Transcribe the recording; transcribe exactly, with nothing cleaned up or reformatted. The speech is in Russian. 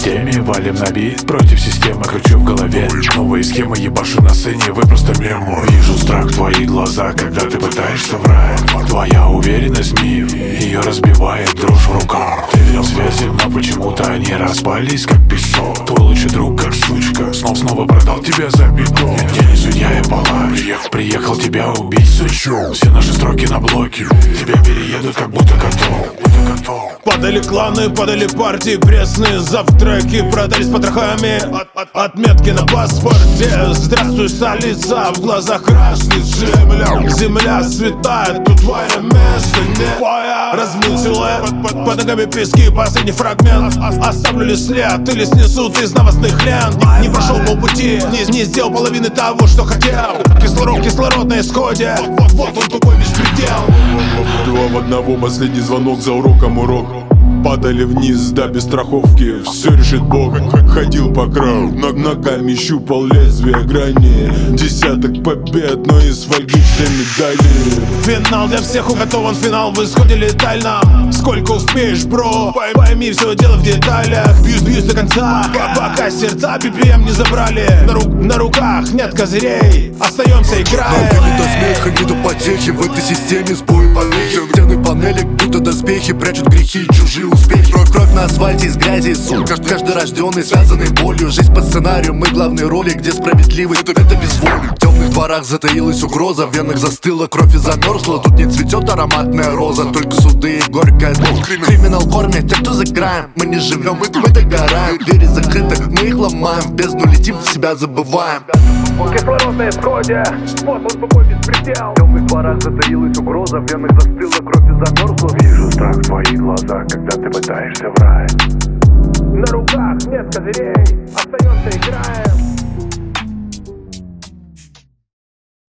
системе, валим на бит. Против системы кручу в голове новые схемы, ебашу на сцене, вы просто мем. Вижу страх в твоих глазах, когда ты пытаешься врать. Твоя уверенность миф, ее разбивает дрожь в руках. Ты верил связям, но почему-то они распались как песок. Твой лучший друг как сучка снова снова продал тебя за биток. Я не судья, я палач, приехал, приехал тебя убить, сучок. Все наши строки на блоке, тебя переедут как будто котов, будто котов. Падали кланы, падали партии пресные, завтраки продались потрохами. От, от, отметки на паспорте. Здравствуй, столица, в глазах краснеет земля. Земля светает, тут твое место не твоя. Размыл силуэт, под, под, под ногами пески, последний фрагмент. Оставлю ли след или снесут из новостных лент? Не, не прошел полпути, не, не сделал половины того, что хотел. Кислород, кислород на исходе. Вот, вот, вот он тупой беспредел. Два в одного, последний звонок, за уроком урок. Падали вниз, да без страховки, все решит Бог. Ходил по краю, ногами щупал лезвие грани. Десяток побед, но из фольги все медали. Финал для всех уготован, финал в исходе летальном. Сколько успеешь, бро, пойми, все дело в деталях. Бьюсь, бьюсь до конца, пока сердца би пи эм не забрали. На, ру на руках нет козырей, остаемся играя. Но не до смеха, не до потехи, в этой системе сбой помехи. Стены панели, будто доспехи, прячут грехи и чужие успехи. Кровь, кровь на асфальте из грязи и сул. Каждый, каждый рожденный связанный болью. Жизнь по сценарию, мы главные роли, где справедливость, это, это безволие. В темных дворах затаилась угроза, в венах застыла кровь и замерзла. Тут не цветет ароматная роза, только суды и горькая боль. Криминал кормит те, кто за краем. Мы не живем, мы, мы догораем. Двери закрыты, мы их ломаем. В бездну летим, себя забываем. Кислород на исходе, вот он тупой беспредел. В темных дворах затаилась угроза, в венах застыла кровь и замерзла. Вижу страх в твоих глазах, когда ты пытаешься врать. На руках нет козырей, остаемся играя.